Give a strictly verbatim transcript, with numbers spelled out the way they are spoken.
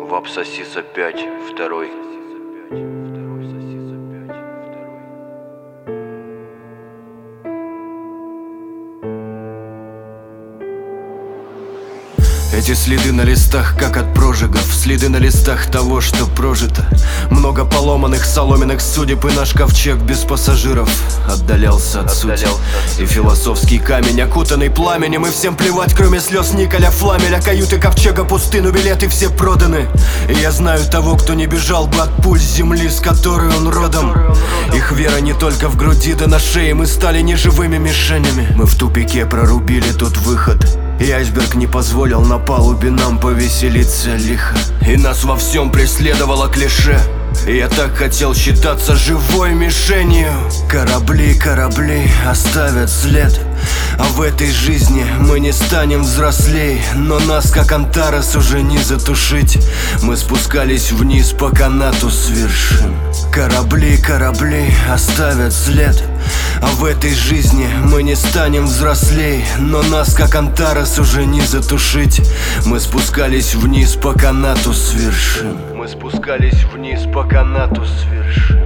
В Абсосиса пять, второй. Эти следы на листах, как от прожигов, следы на листах того, что прожито. Много поломанных соломенных судеб, и наш ковчег без пассажиров отдалялся от сути. И философский камень, окутанный пламенем, и всем плевать, кроме слез Николя Фламеля. Каюты ковчега пусты, но билеты все проданы. И я знаю того, кто не бежал бы от пуль земли, с которой он родом. Их вера не только в груди, да на шее. Мы стали неживыми мишенями. Мы в тупике прорубили тут выход, и айсберг не позволил на палубе нам повеселиться лихо. И нас во всем преследовало клише, и я так хотел считаться живой мишенью. Корабли, корабли оставят след, а в этой жизни мы не станем взрослей. Но нас, как Антарес, уже не затушить. Мы спускались вниз по канату с вершин. Корабли, корабли оставят след, а в этой жизни мы не станем взрослей. Но нас, как Антарес, уже не затушить. Мы спускались вниз по канату с вершин. Мы спускались вниз по канату с вершин.